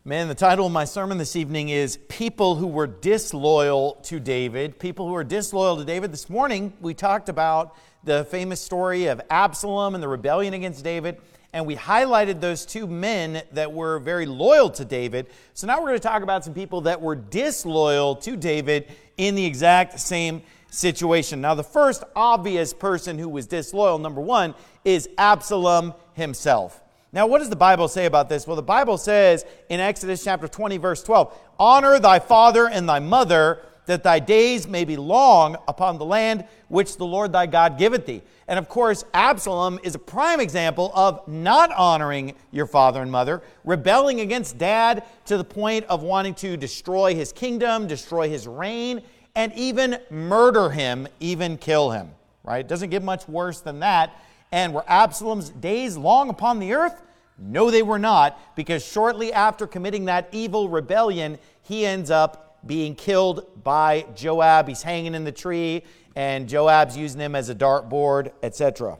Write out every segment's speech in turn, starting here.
Man, the title of my sermon this evening is People Who Were Disloyal to David. People who were disloyal to David. This morning, we talked about the famous story of Absalom and the rebellion against David, and we highlighted those two men that were very loyal to David. So now we're going to talk about some people that were disloyal to David in the exact same situation. Now, the first obvious person who was disloyal, number one, is Absalom himself. Now, what does the Bible say about this? Well, the Bible says in Exodus chapter 20, verse 12, "Honor thy father and thy mother, that thy days may be long upon the land which the Lord thy God giveth thee." And of course, Absalom is a prime example of not honoring your father and mother, rebelling against dad to the point of wanting to destroy his kingdom, destroy his reign, and even murder him, even kill him. Right? It doesn't get much worse than that. And were Absalom's days long upon the earth? No, they were not, because shortly after committing that evil rebellion, he ends up being killed by Joab. He's hanging in the tree, and Joab's using him as a dartboard, etc.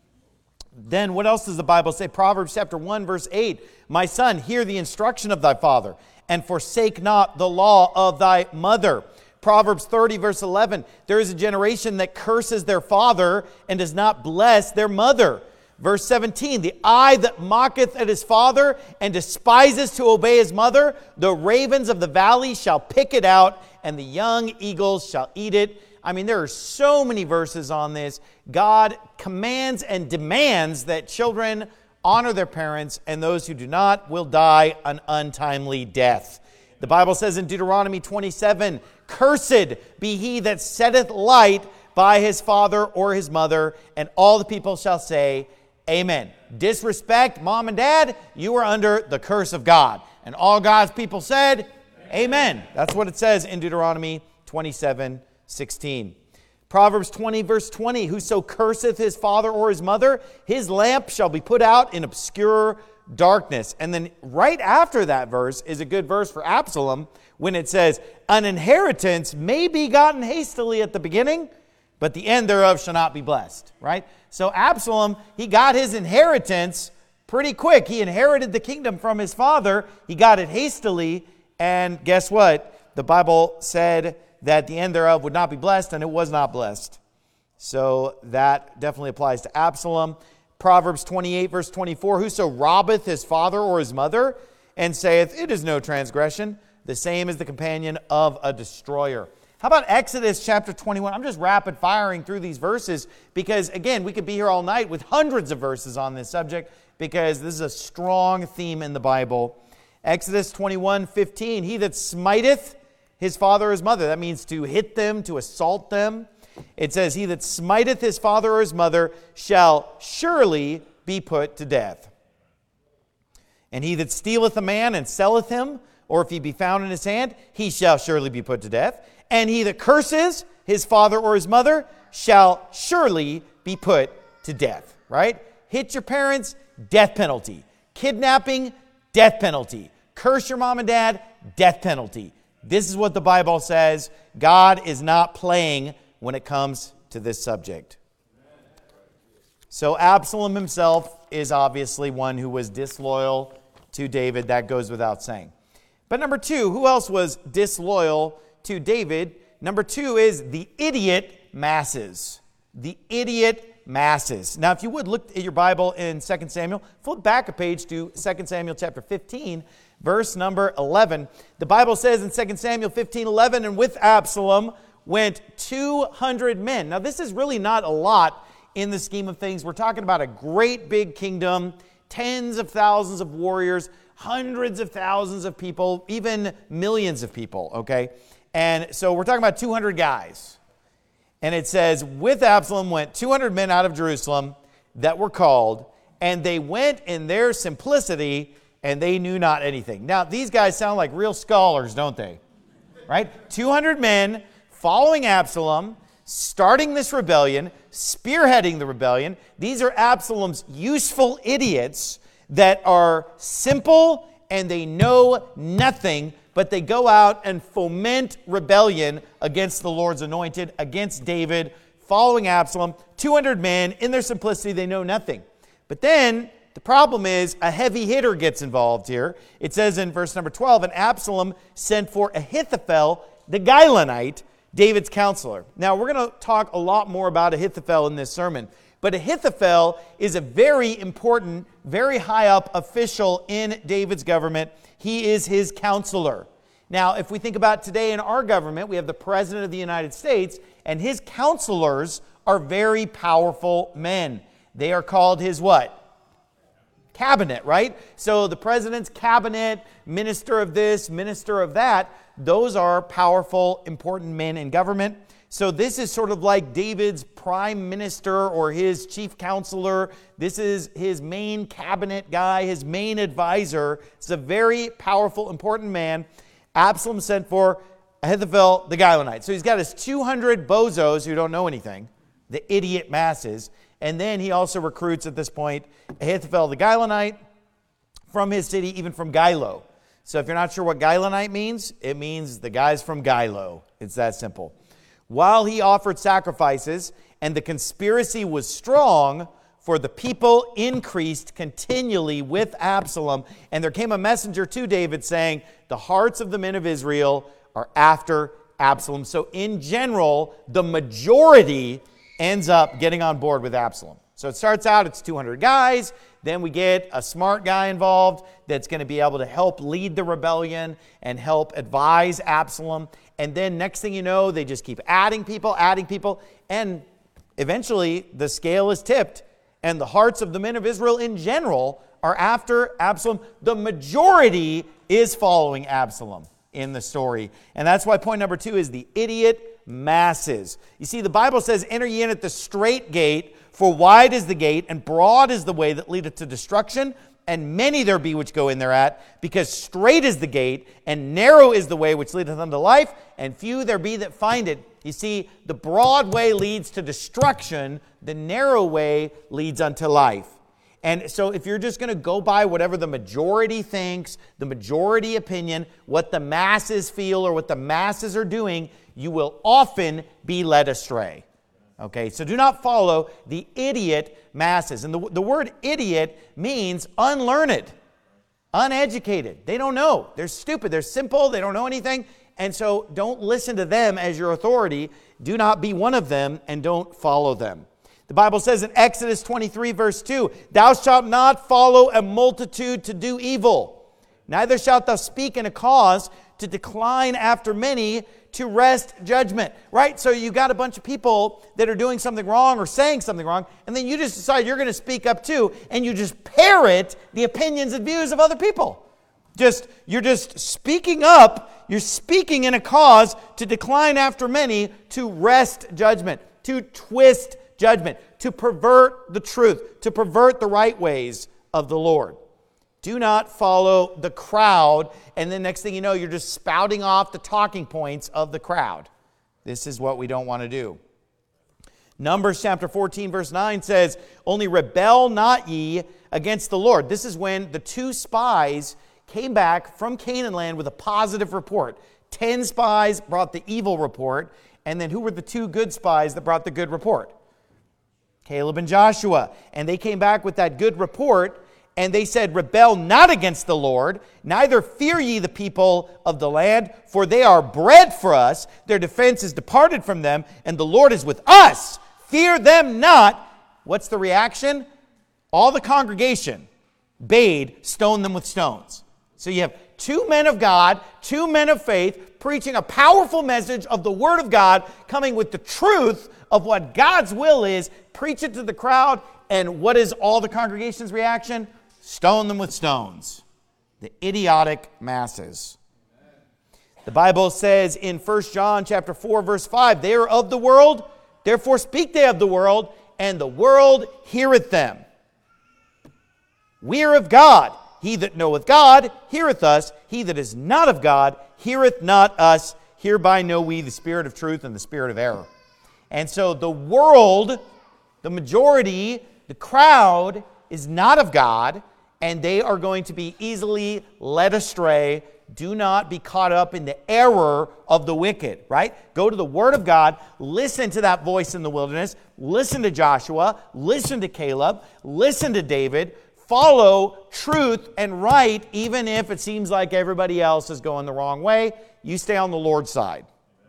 Then what else does the Bible say? Proverbs chapter 1, verse 8, "My son, hear the instruction of thy father, and forsake not the law of thy mother." Proverbs 30, verse 11, "There is a generation that curses their father and does not bless their mother." Verse 17, "The eye that mocketh at his father and despises to obey his mother, the ravens of the valley shall pick it out, and the young eagles shall eat it." I mean, there are so many verses on this. God commands and demands that children honor their parents, and those who do not will die an untimely death. The Bible says in Deuteronomy 27, "Cursed be he that setteth light by his father or his mother," and all the people shall say, "Amen." Disrespect mom and dad, you are under the curse of God. And all God's people said, "Amen." That's what it says in Deuteronomy 27:16. Proverbs 20, verse 20, "Whoso curseth his father or his mother, his lamp shall be put out in obscure darkness." And then right after that verse is a good verse for Absalom when it says, "An inheritance may be gotten hastily at the beginning, but the end thereof shall not be blessed." Right? So Absalom, he got his inheritance pretty quick. He inherited the kingdom from his father. He got it hastily. And guess what? The Bible said that the end thereof would not be blessed, and it was not blessed. So that definitely applies to Absalom. Proverbs 28, verse 24, "Whoso robbeth his father or his mother, and saith, It is no transgression, the same is the companion of a destroyer." How about Exodus chapter 21? I'm just rapid firing through these verses because, again, we could be here all night with hundreds of verses on this subject because this is a strong theme in the Bible. Exodus 21:15, "He that smiteth his father or his mother," that means to hit them, to assault them. It says, "He that smiteth his father or his mother shall surely be put to death. And he that stealeth a man and selleth him, or if he be found in his hand, he shall surely be put to death. And he that curses his father or his mother shall surely be put to death." Right? Hit your parents, death penalty. Kidnapping, death penalty. Curse your mom and dad, death penalty. This is what the Bible says. God is not playing when it comes to this subject. So Absalom himself is obviously one who was disloyal to David. That goes without saying. But number two, who else was disloyal to David? Number two is the idiot masses. The idiot masses. Now, if you would look at your Bible in 2 Samuel, flip back a page to 2 Samuel chapter 15, verse number 11. The Bible says in 2 Samuel 15:11, "And with Absalom went 200 men." Now, this is really not a lot in the scheme of things. We're talking about a great big kingdom, tens of thousands of warriors, hundreds of thousands of people, even millions of people, okay? And so we're talking about 200 guys. And it says, "With Absalom went 200 men out of Jerusalem that were called, and they went in their simplicity, and they knew not anything." Now, these guys sound like real scholars, don't they? Right? 200 men following Absalom, starting this rebellion, spearheading the rebellion. These are Absalom's useful idiots that are simple and they know nothing, but they go out and foment rebellion against the Lord's anointed, against David, following Absalom. 200 men, in their simplicity, they know nothing. But then The problem is a heavy hitter gets involved here. It says in verse number 12, and Absalom sent for Ahithophel, the Gilonite, David's counselor. Now, we're going to talk a lot more about Ahithophel in this sermon. But Ahithophel is a very important, very high up official in David's government. He is his counselor. Now, if we think about today in our government, we have the President of the United States, and his counselors are very powerful men. They are called his what? Cabinet, right? So the president's cabinet, minister of this, minister of that, those are powerful, important men in government. So this is sort of like David's prime minister or his chief counselor. This is his main cabinet guy, his main advisor. It's a very powerful, important man. Absalom sent for Ahithophel the Gilonite. So he's got his 200 bozos who don't know anything, the idiot masses. And then he also recruits at this point Ahithophel the Gilonite from his city, even from Gilo. So if you're not sure what Gilonite means, it means the guys from Gilo. It's that simple. While he offered sacrifices and the conspiracy was strong, for the people increased continually with Absalom. And there came a messenger to David saying, the hearts of the men of Israel are after Absalom. So in general, the majority ends up getting on board with Absalom. So it starts out, it's 200 guys. Then we get a smart guy involved that's going to be able to help lead the rebellion and help advise Absalom. And then next thing you know, they just keep adding people. And eventually the scale is tipped. And the hearts of the men of Israel in general are after Absalom. The majority is following Absalom in the story. And that's why point number 2 is the idiot masses. You see, the Bible says, enter ye in at the straight gate, for wide is the gate, and broad is the way that leadeth to destruction, and many there be which go in thereat, because straight is the gate, and narrow is the way which leadeth unto life, and few there be that find it. You see, the broad way leads to destruction, the narrow way leads unto life. And so if you're just going to go by whatever the majority thinks, the majority opinion, what the masses feel or what the masses are doing, you will often be led astray. Okay, so do not follow the idiot masses. And the word idiot means unlearned, uneducated. They don't know. They're stupid. They're simple. They don't know anything. And so don't listen to them as your authority. Do not be one of them and don't follow them. The Bible says in Exodus 23, verse 2, thou shalt not follow a multitude to do evil, neither shalt thou speak in a cause to decline after many to wrest judgment. Right? So you got a bunch of people that are doing something wrong or saying something wrong, and then you just decide you're going to speak up too, and you just parrot the opinions and views of other people. You're just speaking up, you're speaking in a cause to decline after many to wrest judgment, to twist judgment, to pervert the truth, to pervert the right ways of the Lord. Do not follow the crowd, and then next thing you know, you're just spouting off the talking points of the crowd. This is what we don't want to do. Numbers chapter 14, verse 9 says, only rebel not ye against the Lord. This is when the 2 spies came back from Canaan land with a positive report. 10 spies brought the evil report, and then who were the 2 good spies that brought the good report? Caleb and Joshua. And they came back with that good report, and they said, rebel not against the Lord, neither fear ye the people of the land, for they are bread for us. Their defense is departed from them, and the Lord is with us. Fear them not. What's the reaction? All the congregation bade stone them with stones. So you have 2 men of God, 2 men of faith, preaching a powerful message of the Word of God, coming with the truth of what God's will is, preach it to the crowd, and what is all the congregation's reaction? Stone them with stones. The idiotic masses. The Bible says in 1 John chapter 4, verse 5, they are of the world, therefore speak they of the world, and the world heareth them. We are of God. He that knoweth God heareth us. He that is not of God heareth not us. Hereby know we the spirit of truth and the spirit of error. And so the world, the majority, the crowd is not of God, and they are going to be easily led astray. Do not be caught up in the error of the wicked, right? Go to the Word of God, listen to that voice in the wilderness, listen to Joshua, listen to Caleb, listen to David, follow truth and right, even if it seems like everybody else is going the wrong way. You stay on the Lord's side.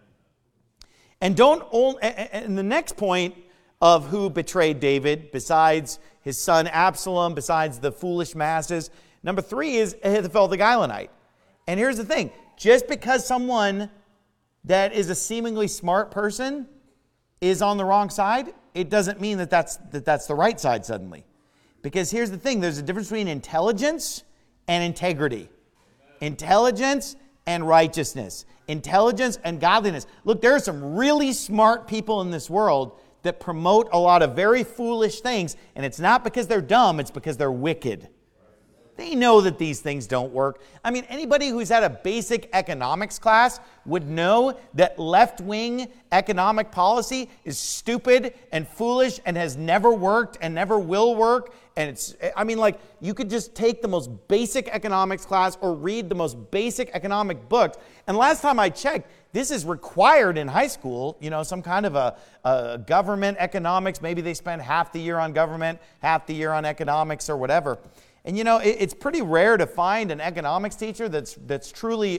And and the next point of who betrayed David, besides his son Absalom, besides the foolish masses, number 3 is Ahithophel the Gilonite. And here's the thing. Just because someone that is a seemingly smart person is on the wrong side, it doesn't mean that that's the right side suddenly. Because here's the thing. There's a difference between intelligence and integrity. Intelligence and righteousness. Intelligence and godliness. Look, there are some really smart people in this world that promote a lot of very foolish things, and it's not because they're dumb, it's because they're wicked. They know that these things don't work. I mean, anybody who's had a basic economics class would know that left-wing economic policy is stupid and foolish and has never worked and never will work. And you could just take the most basic economics class or read the most basic economic books. And last time I checked, this is required in high school, some kind of a government economics. Maybe they spend half the year on government, half the year on economics or whatever. And it's pretty rare to find an economics teacher that's truly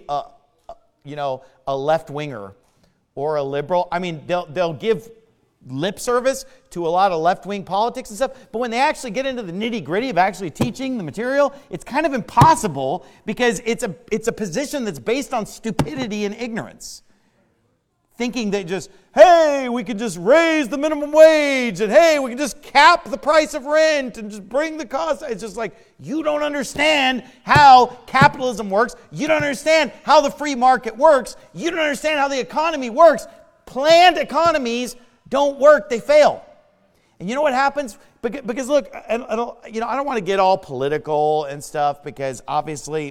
a left-winger or a liberal. I mean, they'll give lip service to a lot of left-wing politics and stuff, but when they actually get into the nitty-gritty of actually teaching the material, it's kind of impossible because it's a position that's based on stupidity and ignorance. Thinking that hey, we could just raise the minimum wage, and hey, we can just cap the price of rent and just bring the cost. It's just like, you don't understand how capitalism works. You don't understand how the free market works. You don't understand how the economy works. Planned economies don't work. They fail. And you know what happens? Because look, I don't want to get all political and stuff because obviously,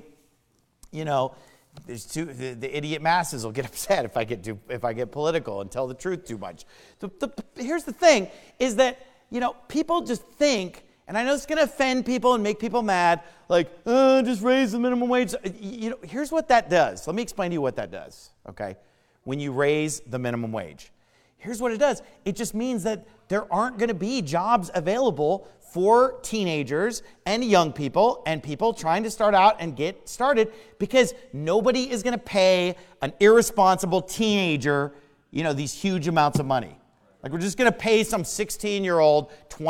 the idiot masses will get upset if I get political and tell the truth too much. Here's the thing, is that people just think, and I know it's going to offend people and make people mad, like just raise the minimum wage. Here's what that does. Let me explain to you what that does. Okay, when you raise the minimum wage, here's what it does. It just means that there aren't going to be jobs available for teenagers and young people and people trying to start out and get started because nobody is going to pay an irresponsible teenager, these huge amounts of money. Like we're just going to pay some 16-year-old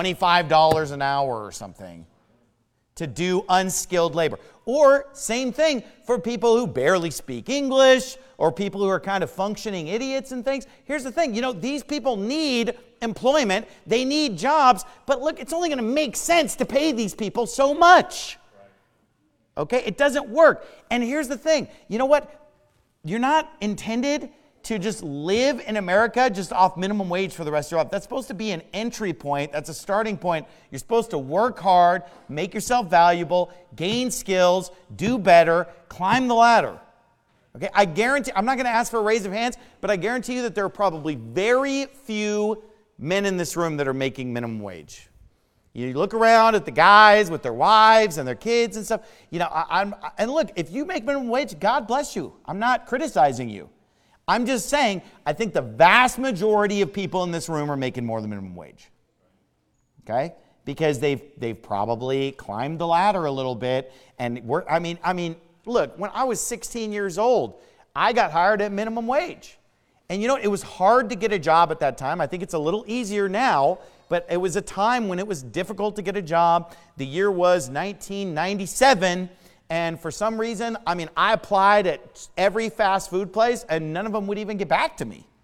$25 an hour or something to do unskilled labor. Or same thing for people who barely speak English or people who are kind of functioning idiots and things. Here's the thing, these people need employment, they need jobs, but look, it's only going to make sense to pay these people so much. Okay, it doesn't work. And here's the thing, you know what? You're not intended to just live in America just off minimum wage for the rest of your life. That's supposed to be an entry point. That's a starting point. You're supposed to work hard, make yourself valuable, gain skills, do better, climb the ladder. Okay, I guarantee, I'm not going to ask for a raise of hands, but I guarantee you that there are probably very few men in this room that are making minimum wage. You look around at the guys with their wives and their kids and stuff. And look, if you make minimum wage, God bless you. I'm not criticizing you. I'm just saying, I think the vast majority of people in this room are making more than minimum wage. Okay? Because they've probably climbed the ladder a little bit. And look, when I was 16 years old, I got hired at minimum wage. And it was hard to get a job at that time. I think it's a little easier now, but it was a time when it was difficult to get a job. The year was 1997. And for some reason, I applied at every fast food place and none of them would even get back to me.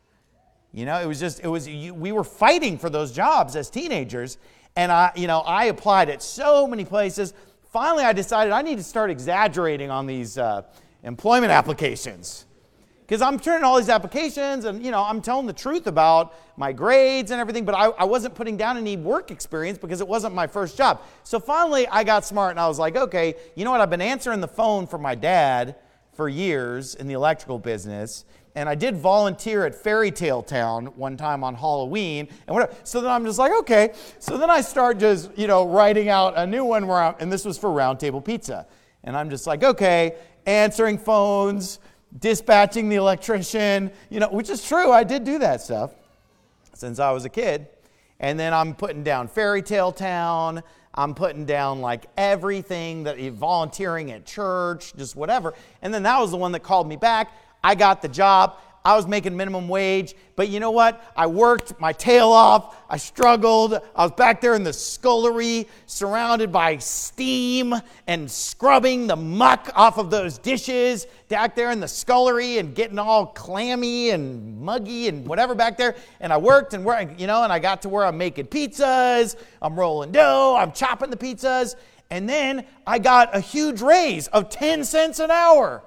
We were fighting for those jobs as teenagers. And I applied at so many places. Finally, I decided I need to start exaggerating on these employment applications. Because I'm turning all these applications and, I'm telling the truth about my grades and everything, but I wasn't putting down any work experience because it wasn't my first job. So finally, I got smart and I was like, okay, you know what? I've been answering the phone for my dad for years in the electrical business, and I did volunteer at Fairy Tale Town one time on Halloween and whatever. So then I'm just like, okay. So then I start just, writing out a new one and this was for Round Table Pizza. And I'm just like, okay, answering phones, dispatching the electrician, which is true. I did do that stuff since I was a kid. And then I'm putting down Fairy Tale Town. I'm putting down like everything, that volunteering at church, just whatever. And then that was the one that called me back. I got the job. I was making minimum wage, but you know what? I worked my tail off. I struggled. I was back there in the scullery, surrounded by steam and scrubbing the muck off of those dishes back there in the scullery and getting all clammy and muggy and whatever back there. And I worked and worked, and I got to where I'm making pizzas. I'm rolling dough. I'm chopping the pizzas. And then I got a huge raise of 10 cents an hour.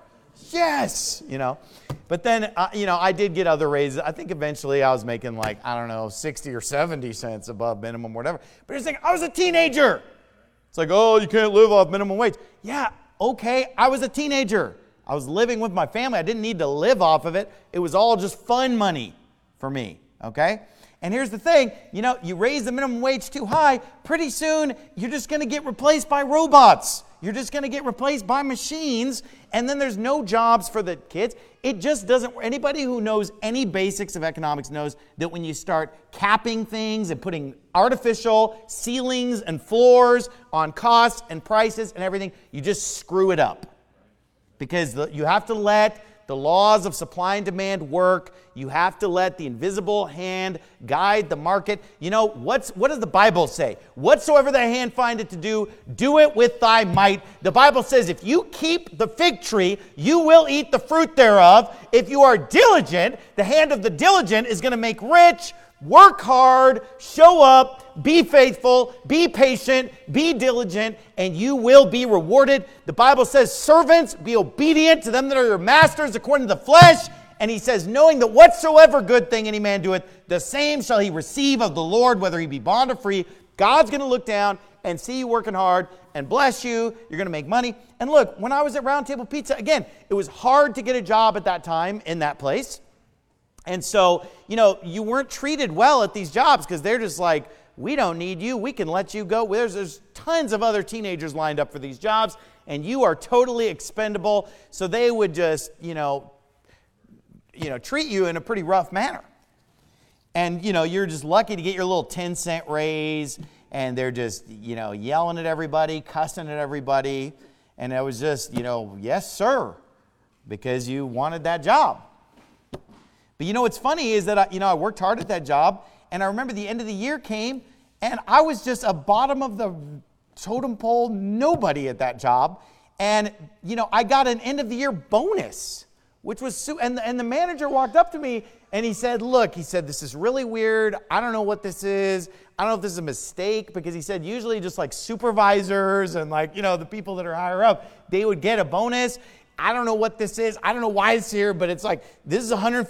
Yes, But then, I did get other raises. I think eventually I was making 60 or 70 cents above minimum or whatever. But you're saying, I was a teenager. It's like, oh, you can't live off minimum wage. Yeah, okay, I was a teenager. I was living with my family. I didn't need to live off of it. It was all just fun money for me, okay? And here's the thing, you raise the minimum wage too high, pretty soon you're just going to get replaced by robots. You're just going to get replaced by machines, and then there's no jobs for the kids. It just doesn't. Anybody who knows any basics of economics knows that when you start capping things and putting artificial ceilings and floors on costs and prices and everything, you just screw it up. Because you have to let the laws of supply and demand work. You have to let the invisible hand guide the market. What does the Bible say? Whatsoever thy hand findeth to do, do it with thy might. The Bible says if you keep the fig tree, you will eat the fruit thereof. If you are diligent, the hand of the diligent is going to make rich. Work hard, show up, be faithful, be patient, be diligent, and you will be rewarded. The Bible says, servants, be obedient to them that are your masters according to the flesh. And he says, knowing that whatsoever good thing any man doeth, the same shall he receive of the Lord, whether he be bond or free. God's going to look down and see you working hard and bless you. You're going to make money. And look, when I was at Round Table Pizza, again, it was hard to get a job at that time in that place. And so, you weren't treated well at these jobs because they're just like, we don't need you. We can let you go. There's tons of other teenagers lined up for these jobs, and you are totally expendable. So they would just, treat you in a pretty rough manner. And, you're just lucky to get your little 10-cent raise, and they're just, yelling at everybody, cussing at everybody. And it was just, yes, sir, because you wanted that job. But what's funny is that I worked hard at that job, and I remember the end of the year came, and I was just a bottom of the totem pole nobody at that job. And I got an end of the year bonus, which was and the manager walked up to me and he said, "Look," he said, "this is really weird. I don't know what this is. I don't know if this is a mistake," because he said usually just like supervisors and the people that are higher up, they would get a bonus. I don't know what this is. I don't know why it's here, but it's like, this is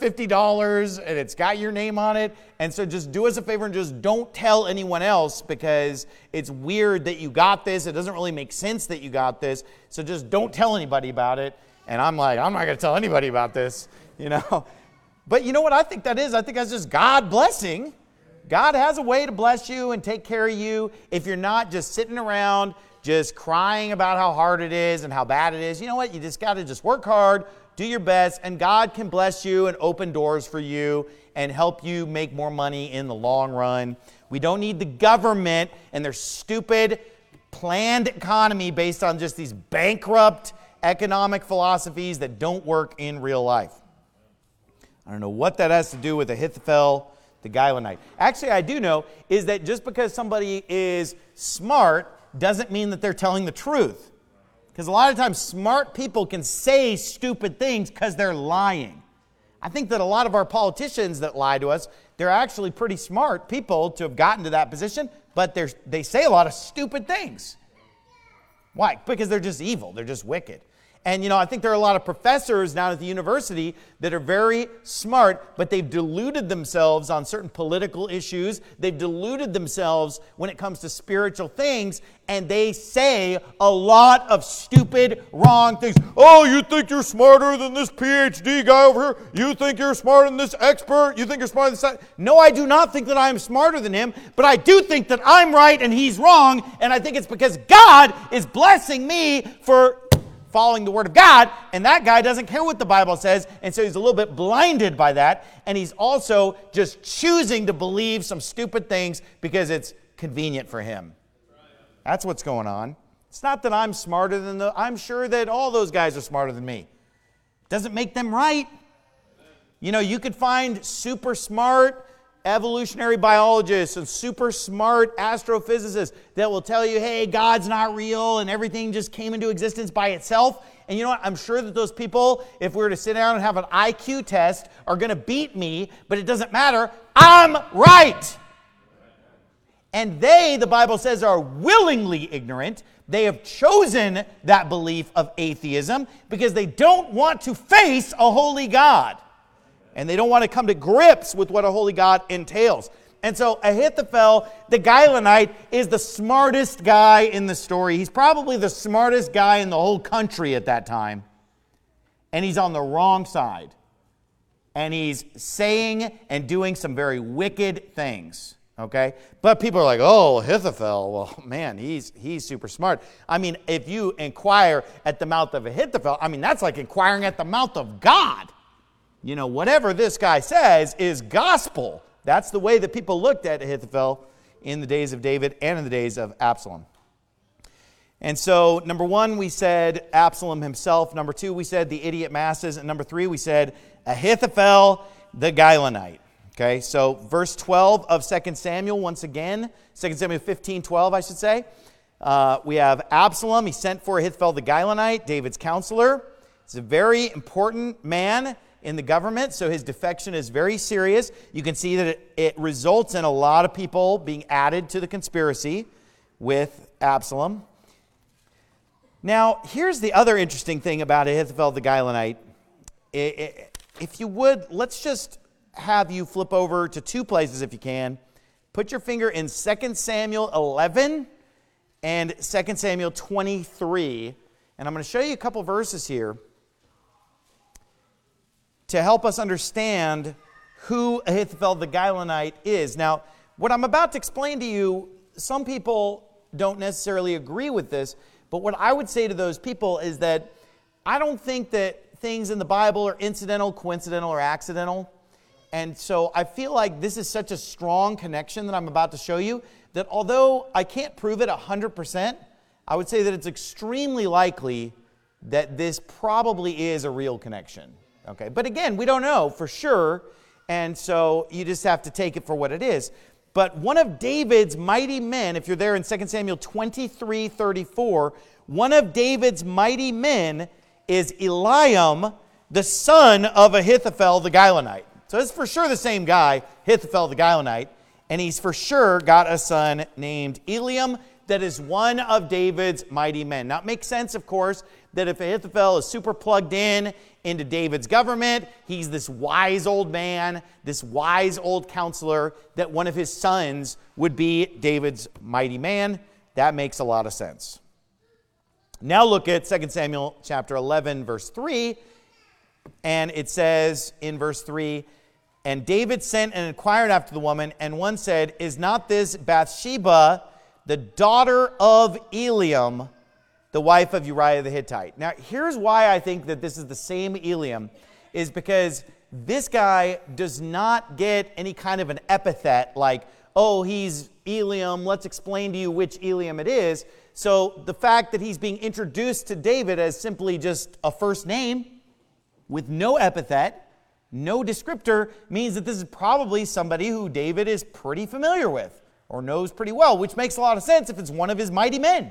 $150 and it's got your name on it. And so just do us a favor and just don't tell anyone else because it's weird that you got this. It doesn't really make sense that you got this. So just don't tell anybody about it. And I'm like, I'm not going to tell anybody about this, But you know what I think that is? I think that's just God blessing. God has a way to bless you and take care of you if you're not just sitting around just crying about how hard it is and how bad it is. You know what? You just got to just work hard, do your best, and God can bless you and open doors for you and help you make more money in the long run. We don't need the government and their stupid planned economy based on just these bankrupt economic philosophies that don't work in real life. I don't know what that has to do with Ahithophel, the Gilonite. Actually, I do know is that just because somebody is smart doesn't mean that they're telling the truth. Because a lot of times smart people can say stupid things because they're lying. I think that a lot of our politicians that lie to us, they're actually pretty smart people to have gotten to that position, but they say a lot of stupid things. Why? Because they're just evil. They're just wicked. And, I think there are a lot of professors down at the university that are very smart, but they've deluded themselves on certain political issues. They've deluded themselves when it comes to spiritual things, and they say a lot of stupid, wrong things. Oh, you think you're smarter than this PhD guy over here? You think you're smarter than this expert? You think you're smarter than this? No, I do not think that I am smarter than him, but I do think that I'm right and he's wrong, and I think it's because God is blessing me for following the Word of God, and that guy doesn't care what the Bible says, and so he's a little bit blinded by that, and he's also just choosing to believe some stupid things because it's convenient for him. That's what's going on. It's not that I'm smarter than I'm sure that all those guys are smarter than me. Doesn't make them right. You know, you could find super smart evolutionary biologists and super smart astrophysicists that will tell you, hey, God's not real and everything just came into existence by itself. And you know what? I'm sure that those people, if we were to sit down and have an IQ test, are going to beat me, but it doesn't matter. I'm right. And they, the Bible says, are willingly ignorant. They have chosen that belief of atheism because they don't want to face a holy God. And they don't want to come to grips with what a holy God entails. And so Ahithophel, the Gilonite, is the smartest guy in the story. He's probably the smartest guy in the whole country at that time. And he's on the wrong side. And he's saying and doing some very wicked things. Okay? But people are like, oh, Ahithophel, well, man, he's super smart. I mean, if you inquire at the mouth of Ahithophel, I mean, that's like inquiring at the mouth of God. You know, whatever this guy says is gospel. That's the way that people looked at Ahithophel in the days of David and in the days of Absalom. And so, number one, we said Absalom himself. Number two, we said the idiot masses. And number three, we said Ahithophel, the Gilonite. Okay, so verse 12 of 2 Samuel, once again, 2 Samuel 15:12, I should say. We have Absalom. He sent for Ahithophel, the Gilonite, David's counselor. He's a very important man in the government, so his defection is very serious. You can see that it results in a lot of people being added to the conspiracy with Absalom. Now, here's the other interesting thing about Ahithophel the Gilonite. If you would, let's just have you flip over to two places if you can. Put your finger in 2 Samuel 11 and 2 Samuel 23. And I'm going to show you a couple verses here to help us understand who Ahithophel the Gilonite is. Now, what I'm about to explain to you, some people don't necessarily agree with this, but what I would say to those people is that I don't think that things in the Bible are incidental, coincidental, or accidental. And so I feel like this is such a strong connection that I'm about to show you that although I can't prove it 100%, I would say that it's extremely likely that this probably is a real connection. Okay, but again, we don't know for sure, and so you just have to take it for what it is. But one of David's mighty men, if you're there in 2 Samuel 23:34, one of David's mighty men is Eliam, the son of Ahithophel the Gilonite. So it's for sure the same guy, Ahithophel the Gilonite, and he's for sure got a son named Eliam that is one of David's mighty men. Now, it makes sense, of course, that if Ahithophel is super plugged in into David's government, he's this wise old man, this wise old counselor, that one of his sons would be David's mighty man. That makes a lot of sense. Now look at 2 Samuel chapter 11, verse 3, and it says in verse 3, and David sent and inquired after the woman, and one said, is not this Bathsheba, the daughter of Eliam, the wife of Uriah the Hittite? Now, here's why I think that this is the same Eliam, is because this guy does not get any kind of an epithet like, oh, he's Eliam, let's explain to you which Eliam it is. So the fact that he's being introduced to David as simply just a first name with no epithet, no descriptor, means that this is probably somebody who David is pretty familiar with or knows pretty well, which makes a lot of sense if it's one of his mighty men.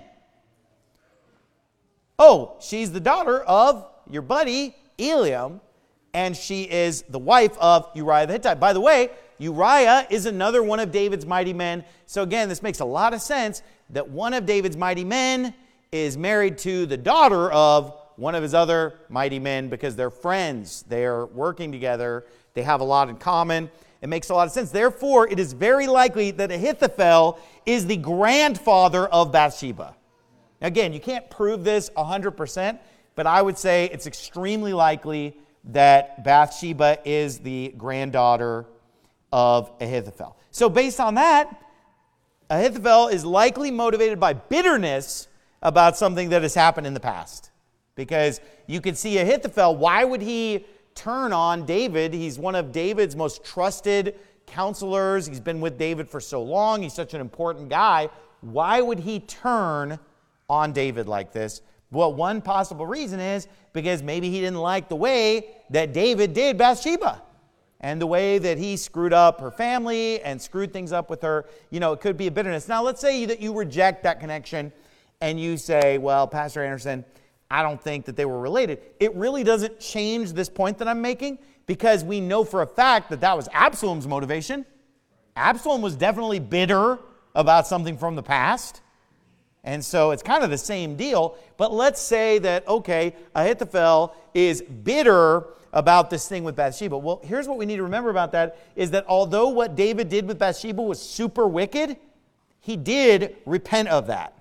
Oh, she's the daughter of your buddy Eliam, and she is the wife of Uriah the Hittite. By the way, Uriah is another one of David's mighty men. So again, this makes a lot of sense that one of David's mighty men is married to the daughter of one of his other mighty men because they're friends. They're working together. They have a lot in common. It makes a lot of sense. Therefore, it is very likely that Ahithophel is the grandfather of Bathsheba. Again, you can't prove this 100%, but I would say it's extremely likely that Bathsheba is the granddaughter of Ahithophel. So based on that, Ahithophel is likely motivated by bitterness about something that has happened in the past. Because you can see Ahithophel, why would he turn on David? He's one of David's most trusted counselors. He's been with David for so long. He's such an important guy. Why would he turn on David like this? Well, one possible reason is because maybe he didn't like the way that David did Bathsheba and the way that he screwed up her family and screwed things up with her. It could be a bitterness. Now, let's say that you reject that connection and you say, well, Pastor Anderson, I don't think that they were related. It really doesn't change this point that I'm making because we know for a fact that that was Absalom's motivation. Absalom was definitely bitter about something from the past. And so it's kind of the same deal. But let's say that, okay, Ahithophel is bitter about this thing with Bathsheba. Well, here's what we need to remember about that is that although what David did with Bathsheba was super wicked, he did repent of that.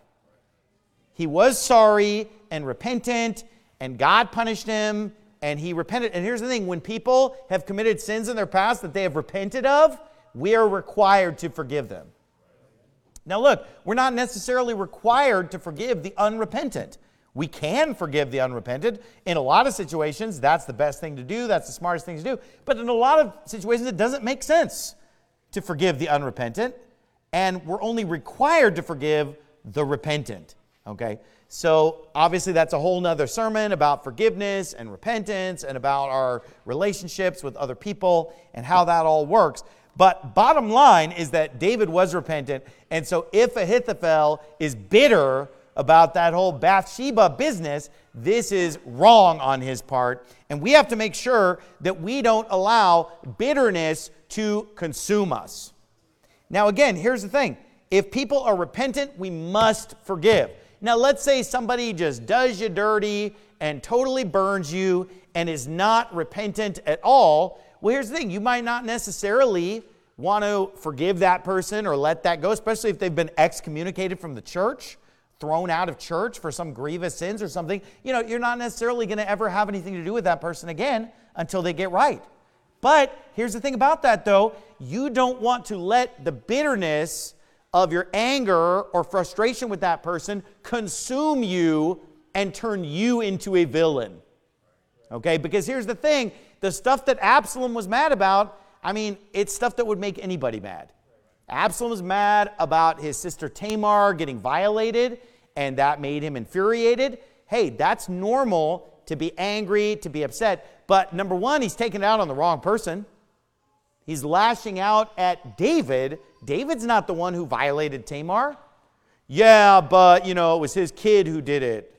He was sorry and repentant, and God punished him, and he repented. And here's the thing, when people have committed sins in their past that they have repented of, we are required to forgive them. Now look, we're not necessarily required to forgive the unrepentant. We can forgive the unrepentant. In a lot of situations, that's the best thing to do. That's the smartest thing to do. But in a lot of situations, it doesn't make sense to forgive the unrepentant. And we're only required to forgive the repentant. Okay? So obviously that's a whole nother sermon about forgiveness and repentance and about our relationships with other people and how that all works. But bottom line is that David was repentant. And so if Ahithophel is bitter about that whole Bathsheba business, this is wrong on his part. And we have to make sure that we don't allow bitterness to consume us. Now again, here's the thing. If people are repentant, we must forgive. Now let's say somebody just does you dirty and totally burns you and is not repentant at all. Well, here's the thing. You might not necessarily want to forgive that person or let that go, especially if they've been excommunicated from the church, thrown out of church for some grievous sins or something. You're not necessarily going to ever have anything to do with that person again until they get right. But here's the thing about that, though. You don't want to let the bitterness of your anger or frustration with that person consume you and turn you into a villain. Okay? Because here's the thing. The stuff that Absalom was mad about, it's stuff that would make anybody mad. Absalom was mad about his sister Tamar getting violated, and that made him infuriated. Hey, that's normal to be angry, to be upset. But number one, he's taking it out on the wrong person. He's lashing out at David. David's not the one who violated Tamar. Yeah, but, it was his kid who did it.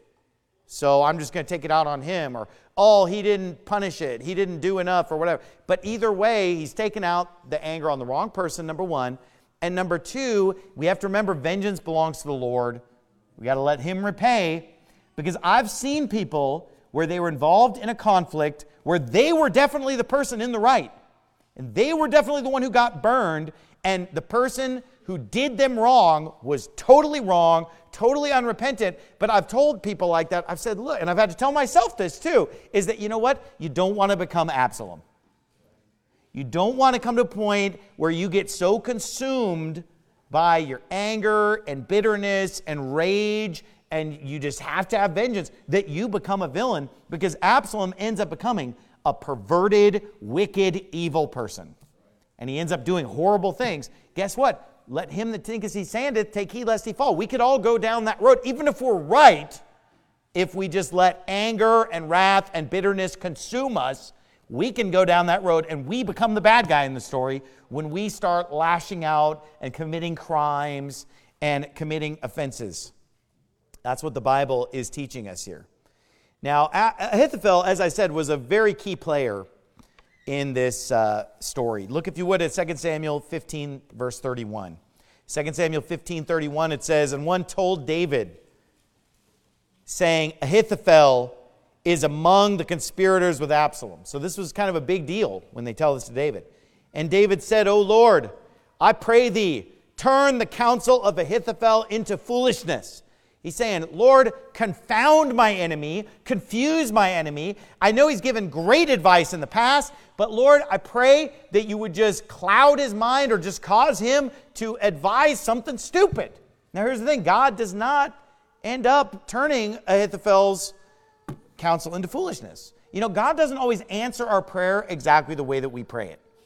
So I'm just going to take it out on him. Or, oh, he didn't punish it. He didn't do enough or whatever. But either way, he's taken out the anger on the wrong person, number one. And number two, we have to remember vengeance belongs to the Lord. We got to let him repay. Because I've seen people where they were involved in a conflict where they were definitely the person in the right. And they were definitely the one who got burned. And the person who did them wrong was totally wrong, totally unrepentant. But I've told people like that, I've said, look, and I've had to tell myself this too, is that, you know what? You don't want to become Absalom. You don't want to come to a point where you get so consumed by your anger and bitterness and rage, and you just have to have vengeance, that you become a villain, because Absalom ends up becoming a perverted, wicked, evil person. And he ends up doing horrible things. Guess what? Let him that thinketh he standeth take heed lest he fall. We could all go down that road, even if we're right, if we just let anger and wrath and bitterness consume us. We can go down that road and we become the bad guy in the story when we start lashing out and committing crimes and committing offenses. That's what the Bible is teaching us here. Now, Ahithophel, as I said, was a very key player in this story. Look, if you would, at 2 Samuel 15, verse 31. 2 Samuel 15, 31, it says, "And one told David, saying, Ahithophel is among the conspirators with Absalom." So this was kind of a big deal when they tell this to David. "And David said, O Lord, I pray thee, turn the counsel of Ahithophel into foolishness." He's saying, Lord, confound my enemy, confuse my enemy. I know he's given great advice in the past, but Lord, I pray that you would just cloud his mind or just cause him to advise something stupid. Now here's the thing, God does not end up turning Ahithophel's counsel into foolishness. God doesn't always answer our prayer exactly the way that we pray it.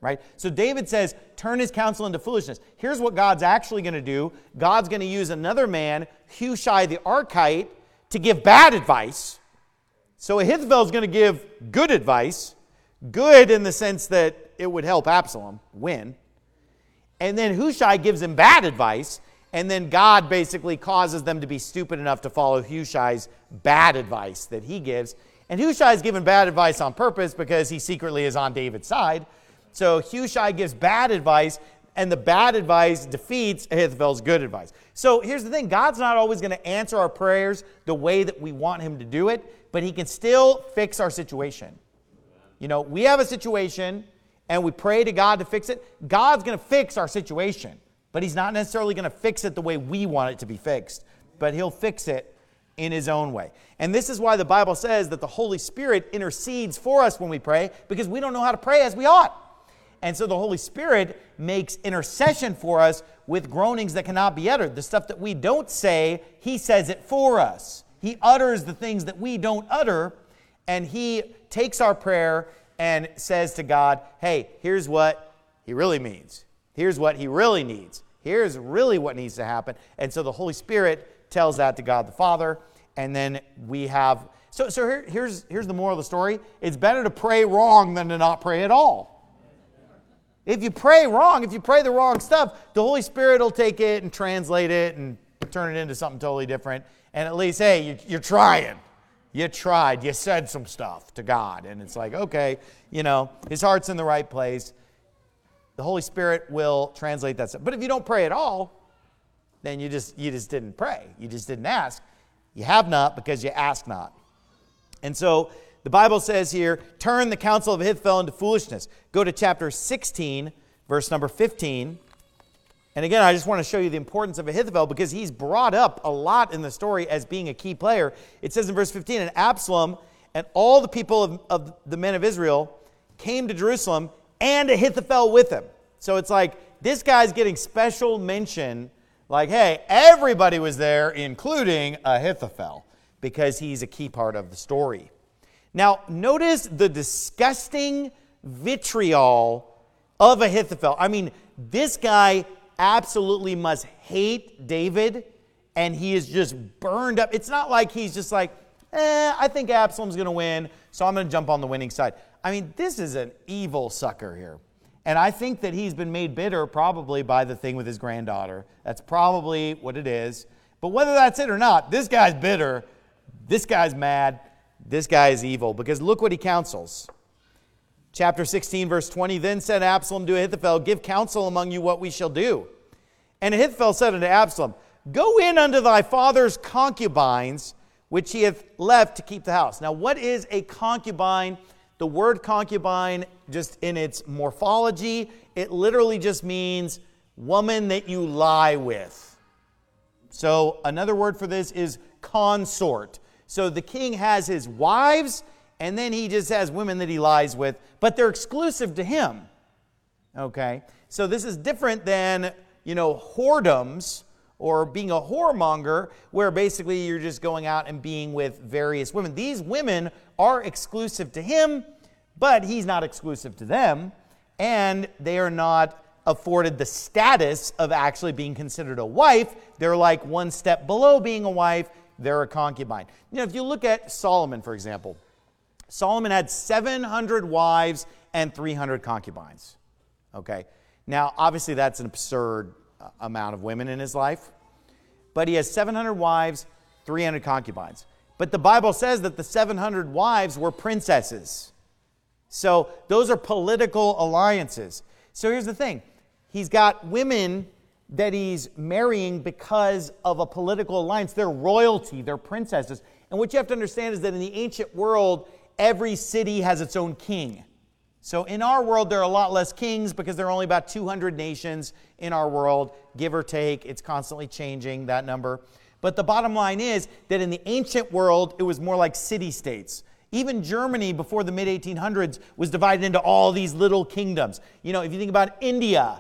right? So David says, turn his counsel into foolishness. Here's what God's actually going to do. God's going to use another man, Hushai the Archite, to give bad advice. So Ahithophel is going to give good advice, good in the sense that it would help Absalom win. And then Hushai gives him bad advice, and then God basically causes them to be stupid enough to follow Hushai's bad advice that he gives. And Hushai's given bad advice on purpose because he secretly is on David's side. So Hushai gives bad advice, and the bad advice defeats Ahithophel's good advice. So here's the thing. God's not always going to answer our prayers the way that we want him to do it, but he can still fix our situation. You know, we have a situation, and we pray to God to fix it. God's going to fix our situation, but he's not necessarily going to fix it the way we want it to be fixed, but he'll fix it in his own way. And this is why the Bible says that the Holy Spirit intercedes for us when we pray, because we don't know how to pray as we ought. And so the Holy Spirit makes intercession for us with groanings that cannot be uttered. The stuff that we don't say, he says it for us. He utters the things that we don't utter, and he takes our prayer and says to God, hey, here's what he really means. Here's what he really needs. Here's really what needs to happen. And so the Holy Spirit tells that to God the Father, and then we have... So here's the moral of the story. It's better to pray wrong than to not pray at all. If you pray wrong, if you pray the wrong stuff, the Holy Spirit will take it and translate it and turn it into something totally different. And at least, hey, you're trying. You tried. You said some stuff to God. And it's like, okay, you know, his heart's in the right place. The Holy Spirit will translate that stuff. But if you don't pray at all, then you just didn't pray. You just didn't ask. You have not because you ask not. And so the Bible says here, turn the counsel of Ahithophel into foolishness. Go to chapter 16, verse number 15. And again, I just want to show you the importance of Ahithophel because he's brought up a lot in the story as being a key player. It says in verse 15, and Absalom and all the people of the men of Israel came to Jerusalem, and Ahithophel with him. So it's like this guy's getting special mention, like, hey, everybody was there, including Ahithophel, because he's a key part of the story. Now, notice the disgusting vitriol of Ahithophel. I mean, this guy absolutely must hate David, and he is just burned up. It's not like he's just like, I think Absalom's going to win, so I'm going to jump on the winning side. I mean, this is an evil sucker here. And I think that he's been made bitter probably by the thing with his granddaughter. That's probably what it is. But whether that's it or not, this guy's bitter. This guy's mad. This guy is evil. Because look what he counsels. Chapter 16, verse 20, then said Absalom to Ahithophel, give counsel among you what we shall do. And Ahithophel said unto Absalom, go in unto thy father's concubines, which he hath left to keep the house. Now, what is a concubine? The word concubine, just in its morphology, it literally just means woman that you lie with. So another word for this is consort. So the king has his wives, and then he just has women that he lies with, but they're exclusive to him. Okay? So this is different than, whoredoms or being a whoremonger, where basically you're just going out and being with various women. These women are exclusive to him, but he's not exclusive to them, and they are not afforded the status of actually being considered a wife. They're like one step below being a wife. They're a concubine. If you look at Solomon, for example, Solomon had 700 wives and 300 concubines. Okay? Now, obviously, that's an absurd amount of women in his life. But he has 700 wives, 300 concubines. But the Bible says that the 700 wives were princesses. So those are political alliances. So here's the thing. He's got women that he's marrying because of a political alliance. They're royalty. They're princesses. And what you have to understand is that in the ancient world, every city has its own king. So in our world, there are a lot less kings because there are only about 200 nations in our world, give or take. It's constantly changing, that number. But the bottom line is that in the ancient world, it was more like city-states. Even Germany, before the mid-1800s, was divided into all these little kingdoms. If you think about India,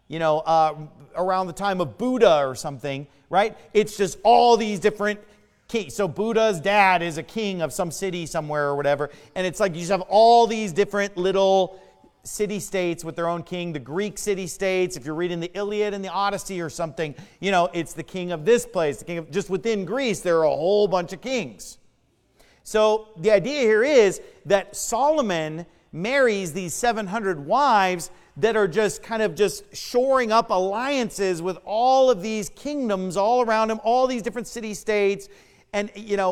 around the time of Buddha or something, right? It's just all these different kings. So Buddha's dad is a king of some city somewhere or whatever. And it's like you just have all these different little city-states with their own king. The Greek city-states, if you're reading the Iliad and the Odyssey or something, it's the king of this place. The king of, just within Greece, there are a whole bunch of kings. So the idea here is that Solomon marries these 700 wives that are just kind of just shoring up alliances with all of these kingdoms all around him, all these different city-states. And,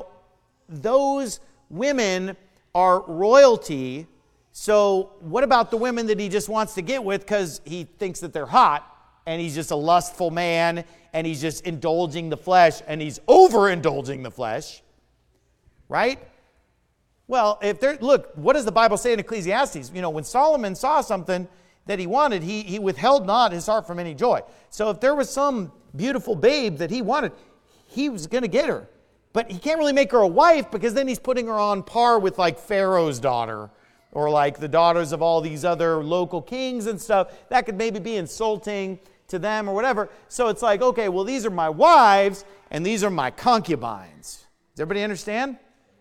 those women are royalty. So what about the women that he just wants to get with because he thinks that they're hot and he's just a lustful man and he's just indulging the flesh and he's overindulging the flesh, right? Well, look, what does the Bible say in Ecclesiastes? When Solomon saw something that he wanted, he withheld not his heart from any joy. So if there was some beautiful babe that he wanted, he was going to get her. But he can't really make her a wife because then he's putting her on par with like Pharaoh's daughter or like the daughters of all these other local kings and stuff. That could maybe be insulting to them or whatever. So it's like, okay, well, these are my wives and these are my concubines. Does everybody understand?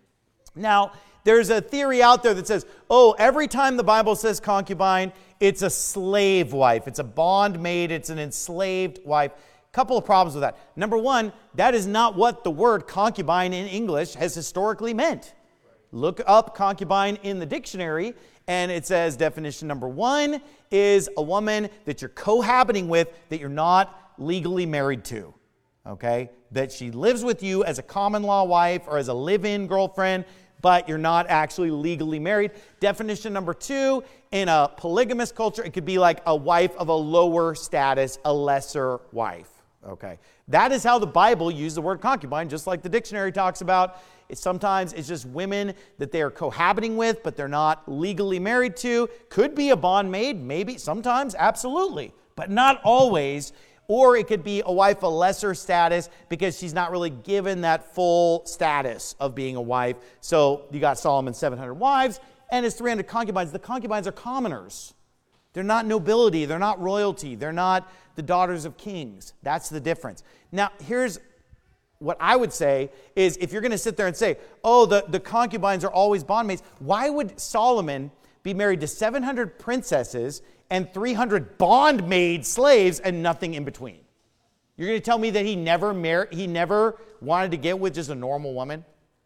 Now, there's a theory out there that says, every time the Bible says concubine, it's a slave wife. It's a bondmaid. It's an enslaved wife. Couple of problems with that. Number one, that is not what the word concubine in English has historically meant. Look up concubine in the dictionary, and it says definition number one is a woman that you're cohabiting with that you're not legally married to. Okay? That she lives with you as a common law wife or as a live-in girlfriend, but you're not actually legally married. Definition number two, in a polygamous culture, it could be like a wife of a lower status, a lesser wife. Okay, that is how the Bible used the word concubine, just like the dictionary talks about. Sometimes it's just women that they are cohabiting with, but they're not legally married to. Could be a bondmaid, maybe, sometimes, absolutely, but not always. Or it could be a wife of lesser status because she's not really given that full status of being a wife. So you got Solomon's 700 wives and his 300 concubines. The concubines are commoners. They're not nobility. They're not royalty. They're not the daughters of kings. That's the difference. Now, here's what I would say is if you're going to sit there and say, the concubines are always bondmaids, why would Solomon be married to 700 princesses and 300 bondmaid slaves and nothing in between? You're going to tell me that he never wanted to get with just a normal woman?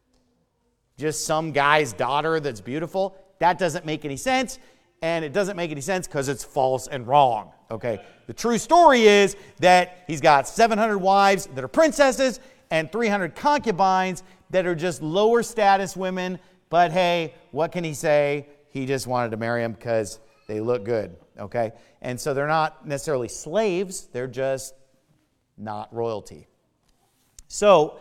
Just some guy's daughter that's beautiful? That doesn't make any sense. And it doesn't make any sense because it's false and wrong. Okay? The true story is that he's got 700 wives that are princesses and 300 concubines that are just lower status women. But hey, what can he say? He just wanted to marry them because they look good. Okay? And so they're not necessarily slaves. They're just not royalty. So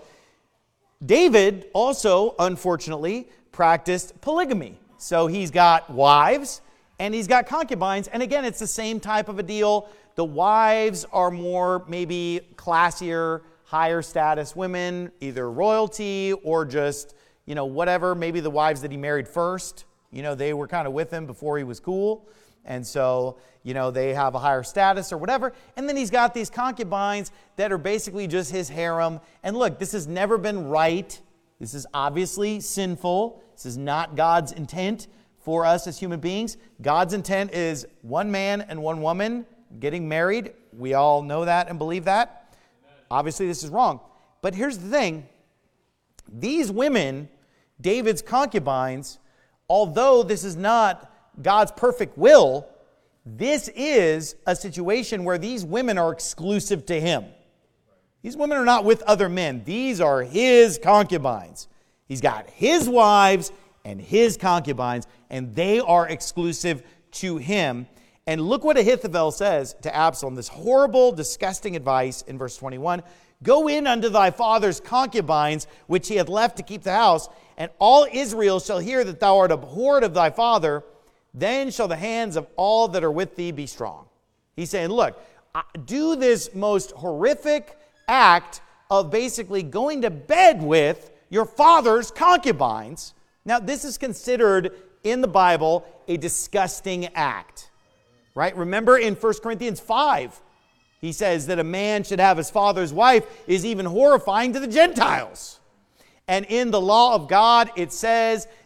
David also, unfortunately, practiced polygamy. So he's got wives and he's got concubines. And again, it's the same type of a deal. The wives are more maybe classier, higher status women, either royalty or just, whatever. Maybe the wives that he married first, they were kind of with him before he was cool. And so, they have a higher status or whatever. And then he's got these concubines that are basically just his harem. And look, this has never been right. This is obviously sinful. This is not God's intent for us as human beings. God's intent is one man and one woman getting married. We all know that and believe that. Obviously, this is wrong. But here's the thing. These women, David's concubines, although this is not God's perfect will, this is a situation where these women are exclusive to him. These women are not with other men. These are his concubines. He's got his wives and his concubines, and they are exclusive to him. And look what Ahithophel says to Absalom, this horrible, disgusting advice in verse 21. Go in unto thy father's concubines, which he hath left to keep the house, and all Israel shall hear that thou art abhorred of thy father. Then shall the hands of all that are with thee be strong. He's saying, look, do this most horrific act of basically going to bed with your father's concubines. Now, this is considered in the Bible a disgusting act, right? Remember in 1 Corinthians 5, he says that a man should have his father's wife is even horrifying to the Gentiles. And in the law of God, it says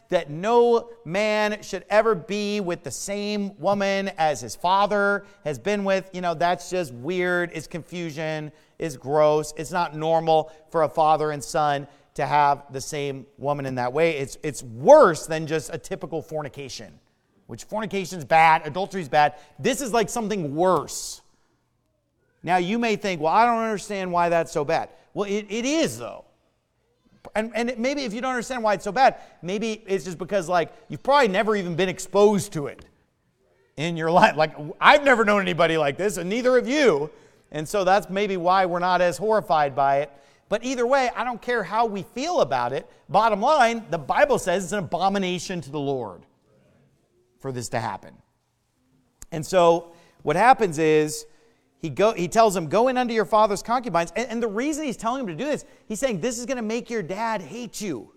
that no man should ever be with the same woman as his father has been with. That's just weird. It's confusion. It's gross. It's not normal for a father and son to have the same woman in that way. It's worse than just a typical fornication, which fornication's bad, adultery's bad. This is like something worse. Now you may think, well, I don't understand why that's so bad. Well, it is though. And maybe if you don't understand why it's so bad, maybe it's just because you've probably never even been exposed to it in your life. I've never known anybody like this, and neither have you. And so that's maybe why we're not as horrified by it. But either way, I don't care how we feel about it. Bottom line, the Bible says it's an abomination to the Lord for this to happen. And so what happens is he tells him, go in unto your father's concubines. And the reason he's telling him to do this, he's saying this is going to make your dad hate you.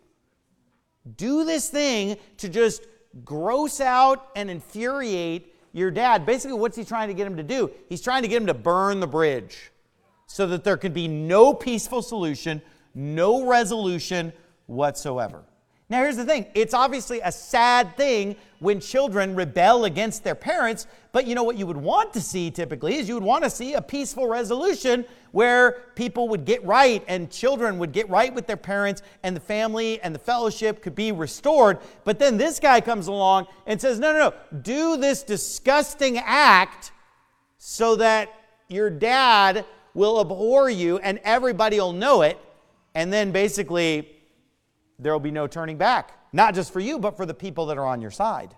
Do this thing to just gross out and infuriate your dad. Basically, what's he trying to get him to do? He's trying to get him to burn the bridge so that there could be no peaceful solution, no resolution whatsoever. Now, here's the thing. It's obviously a sad thing when children rebel against their parents, but what you would want to see typically is you would want to see a peaceful resolution where people would get right and children would get right with their parents and the family and the fellowship could be restored. But then this guy comes along and says, no, do this disgusting act so that your dad will abhor you and everybody will know it, and then basically there will be no turning back. Not just for you, but for the people that are on your side.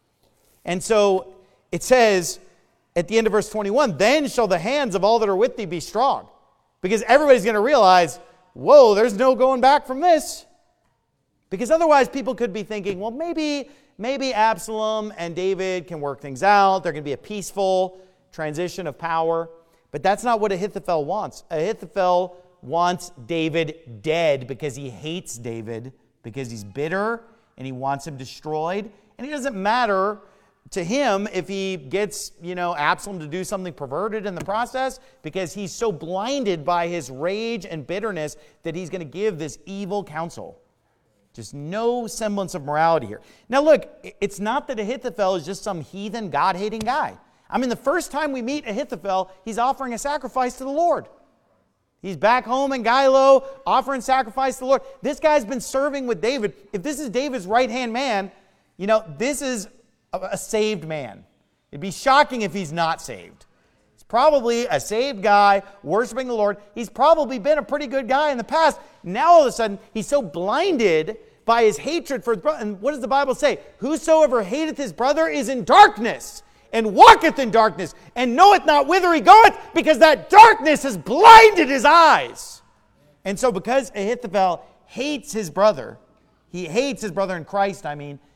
And so it says at the end of verse 21, then shall the hands of all that are with thee be strong. Because everybody's going to realize, whoa, there's no going back from this. Because otherwise people could be thinking, well, maybe Absalom and David can work things out. There can be a peaceful transition of power. But that's not what Ahithophel wants. Ahithophel wants David dead because he hates David, because he's bitter and he wants him destroyed. And it doesn't matter to him if he gets, Absalom to do something perverted in the process, because he's so blinded by his rage and bitterness that he's going to give this evil counsel. Just no semblance of morality here. Now look, it's not that Ahithophel is just some heathen, God-hating guy. I mean, the first time we meet Ahithophel, he's offering a sacrifice to the Lord. He's back home in Gilo, offering sacrifice to the Lord. This guy's been serving with David. If this is David's right-hand man, this is a saved man. It'd be shocking if he's not saved. He's probably a saved guy, worshiping the Lord. He's probably been a pretty good guy in the past. Now all of a sudden, he's so blinded by his hatred for his brother. And what does the Bible say? Whosoever hateth his brother is in darkness, and walketh in darkness, and knoweth not whither he goeth, because that darkness has blinded his eyes. And so because Ahithophel hates his brother, he hates his brother in Christ,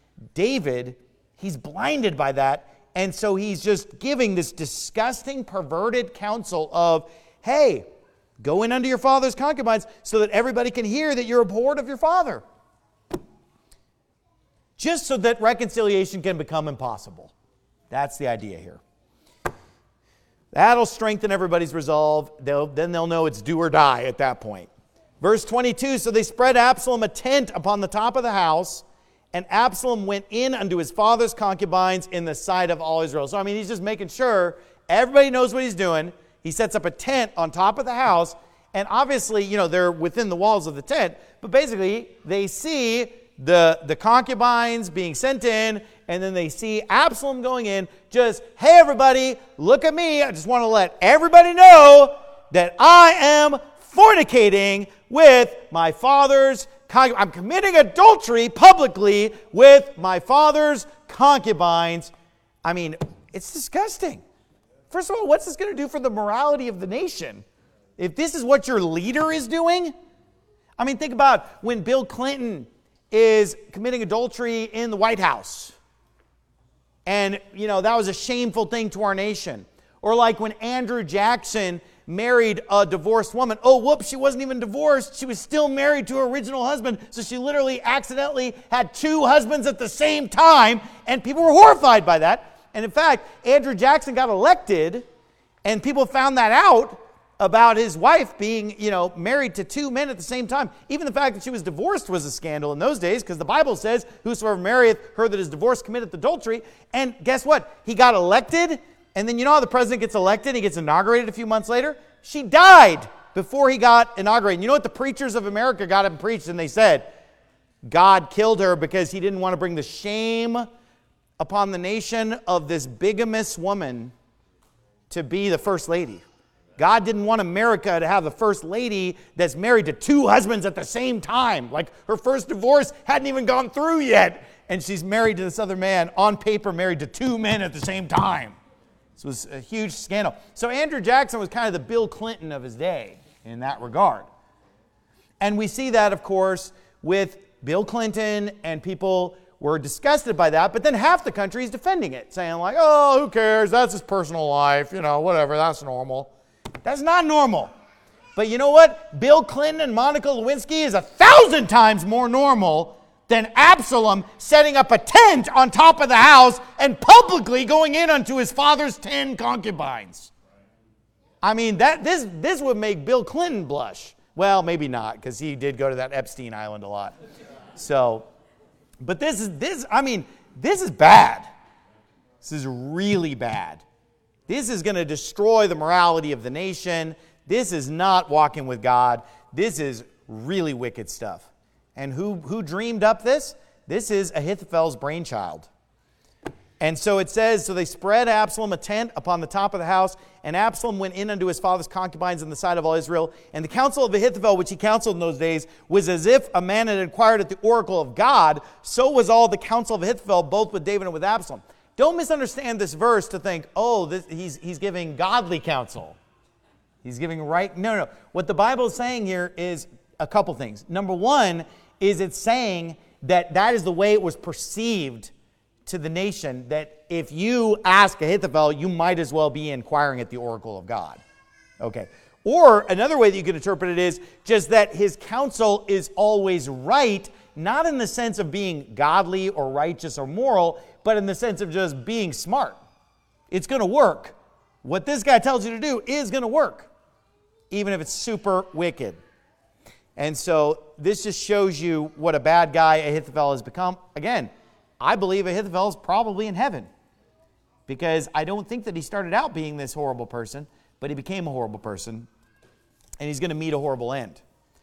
David, he's blinded by that. And so he's just giving this disgusting, perverted counsel of, hey, go in unto your father's concubines so that everybody can hear that you're abhorred of your father. Just so that reconciliation can become impossible. That's the idea here. That'll strengthen everybody's resolve. Then they'll know it's do or die at that point. Verse 22, so they spread Absalom a tent upon the top of the house, and Absalom went in unto his father's concubines in the sight of all Israel. So, he's just making sure everybody knows what he's doing. He sets up a tent on top of the house, and obviously, they're within the walls of the tent, but basically, they see the concubines being sent in, and then they see Absalom going in, just, hey, everybody, look at me. I just want to let everybody know that I am fornicating with my father's concubines. I'm committing adultery publicly with my father's concubines. It's disgusting. First of all, what's this going to do for the morality of the nation? If this is what your leader is doing? Think about when Bill Clinton is committing adultery in the White House. And, that was a shameful thing to our nation. Or like when Andrew Jackson married a divorced woman. Oh, whoops, she wasn't even divorced. She was still married to her original husband. So she literally accidentally had two husbands at the same time. And people were horrified by that. And in fact, Andrew Jackson got elected, and people found that out. about his wife being, married to two men at the same time. Even the fact that she was divorced was a scandal in those days, because the Bible says, whosoever marrieth her that is divorced committeth adultery. And guess what? He got elected, and then you know how the president gets elected? He gets inaugurated a few months later? She died before he got inaugurated. You know what the preachers of America got up and preached? And they said, God killed her because he didn't want to bring the shame upon the nation of this bigamous woman to be the first lady. God didn't want America to have the first lady that's married to two husbands at the same time. Like her first divorce hadn't even gone through yet, and she's married to this other man, on paper married to two men at the same time. This was a huge scandal. So Andrew Jackson was kind of the Bill Clinton of his day in that regard. And we see that, of course, with Bill Clinton, and people were disgusted by that, but then half the country is defending it, saying like, oh, who cares? That's his personal life, whatever, that's normal. That's not normal. But you know what? Bill Clinton and Monica Lewinsky is 1,000 times more normal than Absalom setting up a tent on top of the house and publicly going in unto his father's 10 concubines. I mean, this would make Bill Clinton blush. Well, maybe not, because he did go to that Epstein Island a lot. So, but this is bad. This is really bad. This is going to destroy the morality of the nation. This is not walking with God. This is really wicked stuff. And who dreamed up this? This is Ahithophel's brainchild. And so it says, so they spread Absalom a tent upon the top of the house, and Absalom went in unto his father's concubines in the sight of all Israel. And the counsel of Ahithophel, which he counseled in those days, was as if a man had inquired at the oracle of God. So was all the counsel of Ahithophel, both with David and with Absalom. Don't misunderstand this verse to think, he's giving godly counsel. He's giving right. No. What the Bible is saying here is a couple things. Number one is it's saying that is the way it was perceived to the nation, that if you ask Ahithophel, you might as well be inquiring at the oracle of God. Okay. Or another way that you can interpret it is just that his counsel is always right, not in the sense of being godly or righteous or moral, but in the sense of just being smart. It's going to work. What this guy tells you to do is going to work, even if it's super wicked. And so this just shows you what a bad guy Ahithophel has become. Again, I believe Ahithophel is probably in heaven, because I don't think that he started out being this horrible person, but he became a horrible person, and he's going to meet a horrible end.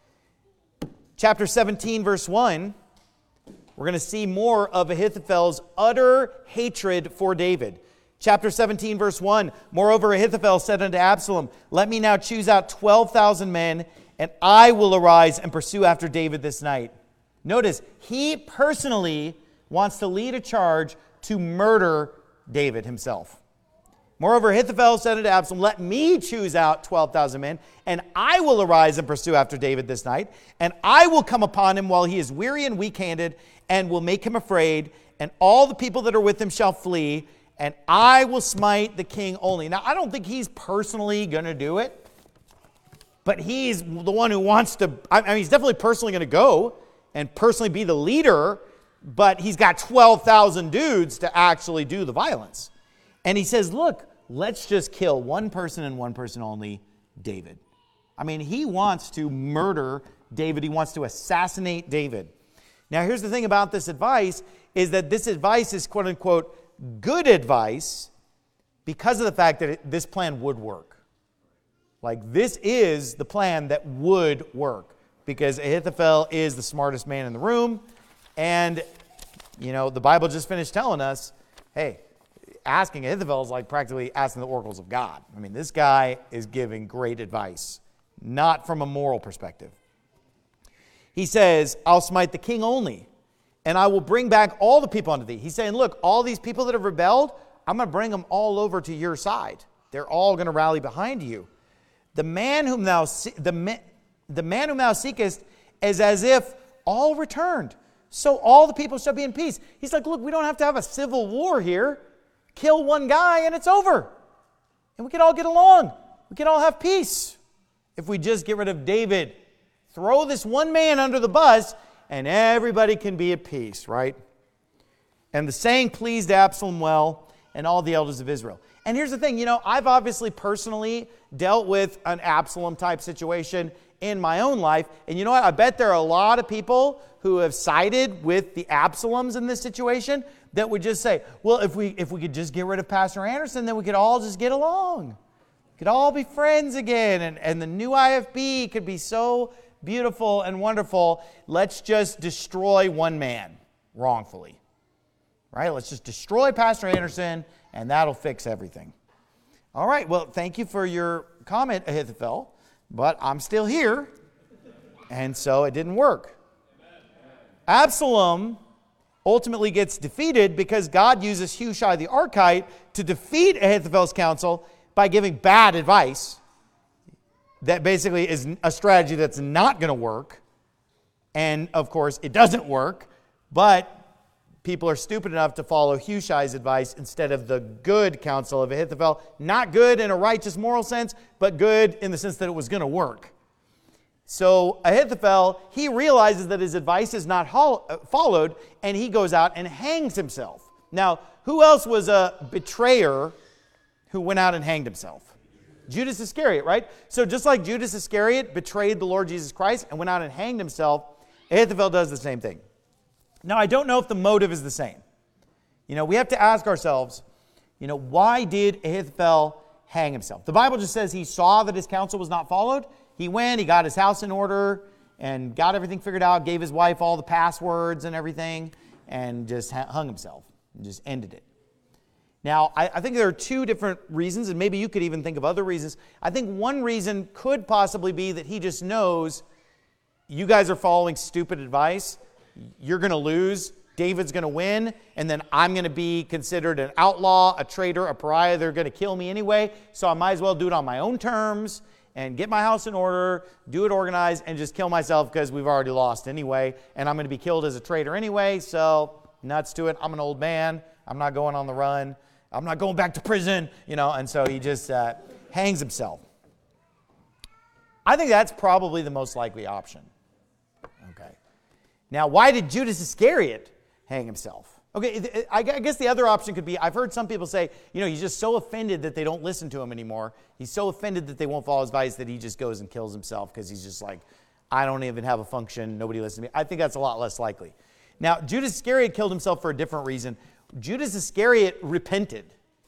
Chapter 17, verse 1, we're going to see more of Ahithophel's utter hatred for David. Chapter 17, verse 1, moreover Ahithophel said unto Absalom, let me now choose out 12,000 men, and I will arise and pursue after David this night. Notice, he personally wants to lead a charge to murder David himself. Moreover, Ahithophel said unto Absalom, let me choose out 12,000 men, and I will arise and pursue after David this night, and I will come upon him while he is weary and weak-handed, and will make him afraid, and all the people that are with him shall flee, and I will smite the king only. Now, I don't think he's personally going to do it, but he's the one who wants to, he's definitely personally going to go and personally be the leader, but he's got 12,000 dudes to actually do the violence. And he says, look, let's just kill one person and one person only, David. He wants to murder David. He wants to assassinate David. Now, here's the thing about this advice, is that this advice is quote-unquote good advice because of the fact that this plan would work. Like, this is the plan that would work, because Ahithophel is the smartest man in the room. And, the Bible just finished telling us, hey, asking Ahithophel is like practically asking the oracles of God. This guy is giving great advice, not from a moral perspective. He says, I'll smite the king only, and I will bring back all the people unto thee. He's saying, look, all these people that have rebelled, I'm going to bring them all over to your side. They're all going to rally behind you. The man whom thou seekest is as if all returned. So all the people shall be in peace. He's like, look, we don't have to have a civil war here. Kill one guy and it's over. And we can all get along. We can all have peace. If we just get rid of David, throw this one man under the bus, and everybody can be at peace, right? And the saying pleased Absalom well, and all the elders of Israel. And here's the thing, I've obviously personally dealt with an Absalom type situation in my own life. And you know what? I bet there are a lot of people who have sided with the Absaloms in this situation that would just say, well, if we could just get rid of Pastor Anderson, then we could all just get along. We could all be friends again. And the new IFB could be so beautiful and wonderful. Let's just destroy one man wrongfully. Right? Let's just destroy Pastor Anderson, and that'll fix everything. All right, well, thank you for your comment, Ahithophel, but I'm still here, and so it didn't work. Absalom ultimately gets defeated because God uses Hushai the Archite to defeat Ahithophel's counsel by giving bad advice that basically is a strategy that's not going to work. And, of course, it doesn't work, but people are stupid enough to follow Hushai's advice instead of the good counsel of Ahithophel. Not good in a righteous moral sense, but good in the sense that it was going to work. So Ahithophel, he realizes that his advice is not followed, and he goes out and hangs himself. Now, who else was a betrayer who went out and hanged himself? Judas Iscariot, right? So just like Judas Iscariot betrayed the Lord Jesus Christ and went out and hanged himself, Ahithophel does the same thing. Now, I don't know if the motive is the same. We have to ask ourselves, why did Ahithophel hang himself? The Bible just says he saw that his counsel was not followed. He went, he got his house in order, and got everything figured out, gave his wife all the passwords and everything, and just hung himself, and just ended it. Now, I think there are two different reasons, and maybe you could even think of other reasons. I think one reason could possibly be that he just knows you guys are following stupid advice. You're going to lose, David's going to win, and then I'm going to be considered an outlaw, a traitor, a pariah. They're going to kill me anyway, so I might as well do it on my own terms and get my house in order, do it organized, and just kill myself because we've already lost anyway, and I'm going to be killed as a traitor anyway, so nuts to it. I'm an old man. I'm not going on the run. I'm not going back to prison, and so he just hangs himself. I think that's probably the most likely option. Okay. Now, why did Judas Iscariot hang himself? Okay, I guess the other option could be, I've heard some people say, he's just so offended that they don't listen to him anymore. He's so offended that they won't follow his advice that he just goes and kills himself because he's just like, I don't even have a function. Nobody listens to me. I think that's a lot less likely. Now, Judas Iscariot killed himself for a different reason. Judas Iscariot repented.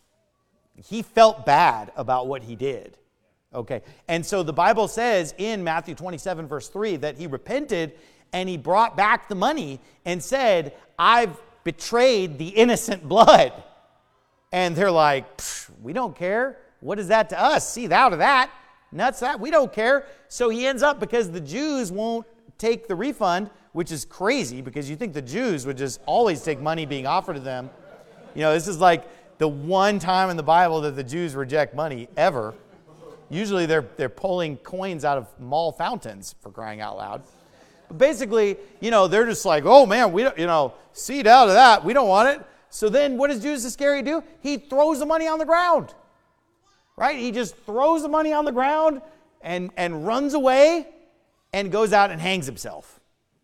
He felt bad about what he did. Okay, and so the Bible says in Matthew 27, verse 3, that he repented and he brought back the money and said, I've betrayed the innocent blood. And they're like, we don't care. What is that to us? See out of that. Nuts that. We don't care. So he ends up, because the Jews won't take the refund, which is crazy because you think the Jews would just always take money being offered to them. This is like the one time in the Bible that the Jews reject money ever. Usually they're pulling coins out of mall fountains, for crying out loud. But basically, they're just like, oh man, we don't, seed out of that. We don't want it. So then what does Judas Iscariot do? He throws the money on the ground. Right? He just throws the money on the ground and runs away and goes out and hangs himself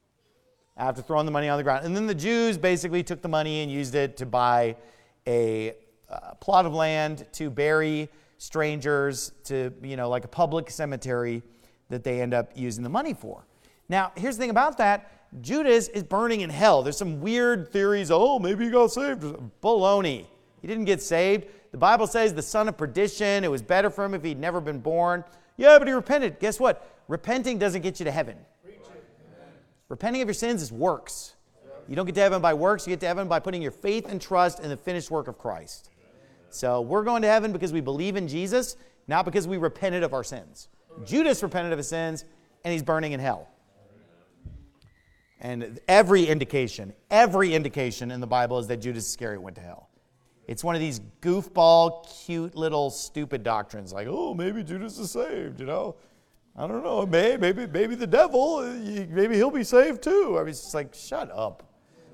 after throwing the money on the ground. And then the Jews basically took the money and used it to buy a plot of land to bury strangers, to, like a public cemetery that they end up using the money for. Now, here's the thing about that. Judas is burning in hell. There's some weird theories. Oh, maybe he got saved. Baloney. He didn't get saved. The Bible says the son of perdition. It was better for him if he'd never been born. Yeah, but he repented. Guess what? Repenting doesn't get you to heaven. Repenting of your sins is works. You don't get to heaven by works. You get to heaven by putting your faith and trust in the finished work of Christ. So we're going to heaven because we believe in Jesus, not because we repented of our sins. Judas repented of his sins, and he's burning in hell. And every indication in the Bible is that Judas Iscariot went to hell. It's one of these goofball, cute little stupid doctrines like, oh, maybe Judas is saved, I don't know, maybe the devil, maybe he'll be saved too. I mean, it's just like, shut up.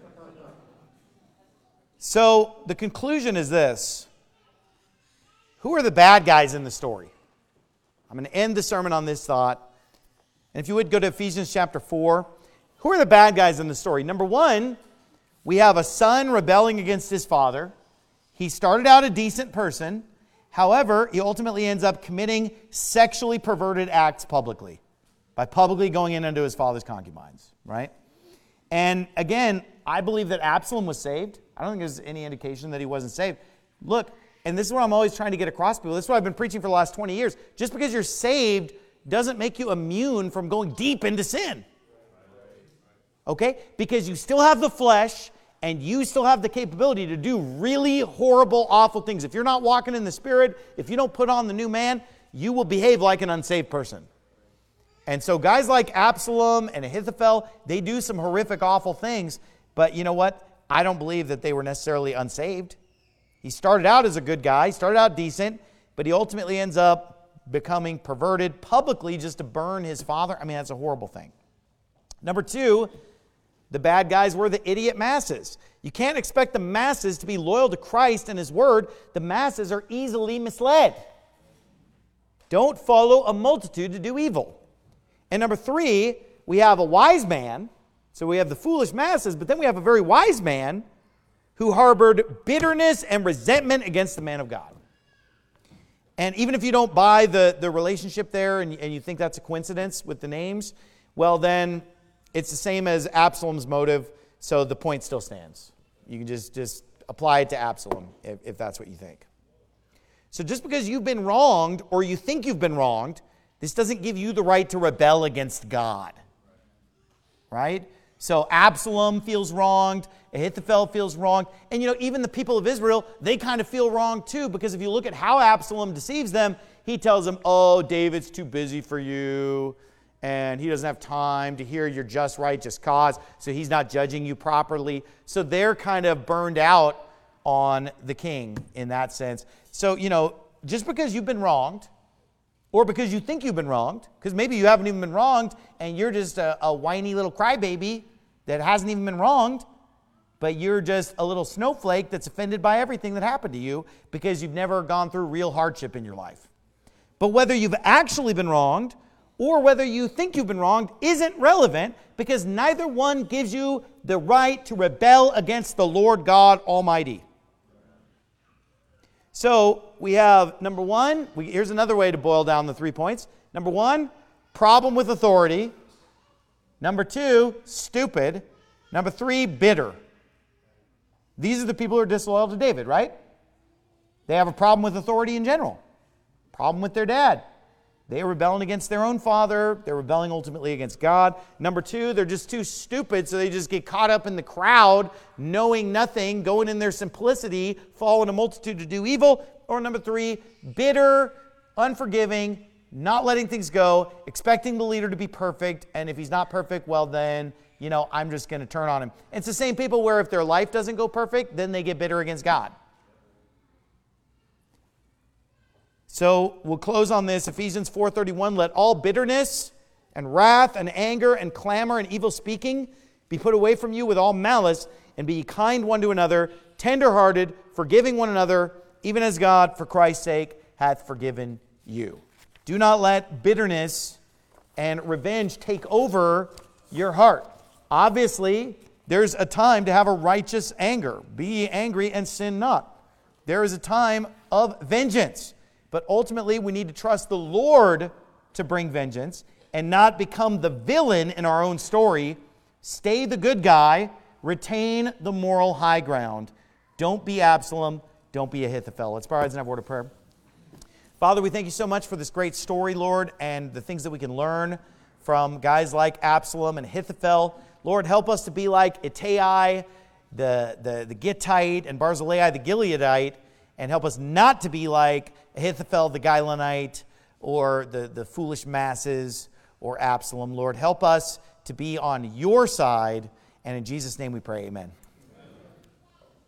So the conclusion is this. Who are the bad guys in the story? I'm going to end the sermon on this thought. And if you would go to Ephesians chapter 4. Who are the bad guys in the story? Number one, we have a son rebelling against his father. He started out a decent person. However, he ultimately ends up committing sexually perverted acts publicly by publicly going in into his father's concubines, right? And again, I believe that Absalom was saved. I don't think there's any indication that he wasn't saved. Look, and this is what I'm always trying to get across to people. This is what I've been preaching for the last 20 years. Just because you're saved doesn't make you immune from going deep into sin. Okay? Because you still have the flesh and you still have the capability to do really horrible, awful things. If you're not walking in the Spirit, if you don't put on the new man, you will behave like an unsaved person. And so guys like Absalom and Ahithophel, they do some horrific, awful things. But you know what? I don't believe that they were necessarily unsaved. He started out as a good guy, he started out decent, but he ultimately ends up becoming perverted publicly just to burn his father. I mean, that's a horrible thing. Number two, the bad guys were the idiot masses. You can't expect the masses to be loyal to Christ and His Word. The masses are easily misled. Don't follow a multitude to do evil. And number three, we have a wise man. So we have the foolish masses, but then we have a very wise man who harbored bitterness and resentment against the man of God. And even if you don't buy the relationship there and you think that's a coincidence with the names, well then it's the same as Absalom's motive, so the point still stands. You can just apply it to Absalom if that's what you think. So just because you've been wronged or you think you've been wronged, this doesn't give you the right to rebel against God. Right? So Absalom feels wronged, Ahithophel feels wronged, and even the people of Israel, they kind of feel wronged too, because if you look at how Absalom deceives them, he tells them, oh, David's too busy for you, and he doesn't have time to hear your just, righteous cause, so he's not judging you properly. So they're kind of burned out on the king in that sense. So, just because you've been wronged, or because you think you've been wronged, because maybe you haven't even been wronged, and you're just a whiny little crybaby that hasn't even been wronged, but you're just a little snowflake that's offended by everything that happened to you because you've never gone through real hardship in your life. But whether you've actually been wronged or whether you think you've been wronged isn't relevant, because neither one gives you the right to rebel against the Lord God Almighty. So we have, number one, here's another way to boil down the 3 points. Number one, problem with authority. Number two, stupid. Number three, bitter. These are the people who are disloyal to David, right? They have a problem with authority in general. Problem with their dad. They are rebelling against their own father. They're rebelling ultimately against God. Number two, they're just too stupid, so they just get caught up in the crowd, knowing nothing, going in their simplicity, following a multitude to do evil. Or number three, bitter, unforgiving, not letting things go, expecting the leader to be perfect, and if he's not perfect, well then, I'm just going to turn on him. It's the same people where if their life doesn't go perfect, then they get bitter against God. So we'll close on this. Ephesians 4:31, let all bitterness and wrath and anger and clamor and evil speaking be put away from you with all malice, and be kind one to another, tender-hearted, forgiving one another, even as God, for Christ's sake, hath forgiven you. Do not let bitterness and revenge take over your heart. Obviously, there's a time to have a righteous anger. Be ye angry and sin not. There is a time of vengeance. But ultimately, we need to trust the Lord to bring vengeance and not become the villain in our own story. Stay the good guy. Retain the moral high ground. Don't be Absalom. Don't be Ahithophel. Let's bow our heads and have a word of prayer. Father, we thank you so much for this great story, Lord, and the things that we can learn from guys like Absalom and Ahithophel. Lord, help us to be like Ittai, the Gittite, and Barzillai, the Gileadite, and help us not to be like Ahithophel, the Gilonite, or the foolish masses, or Absalom. Lord, help us to be on your side, and in Jesus' name we pray, amen.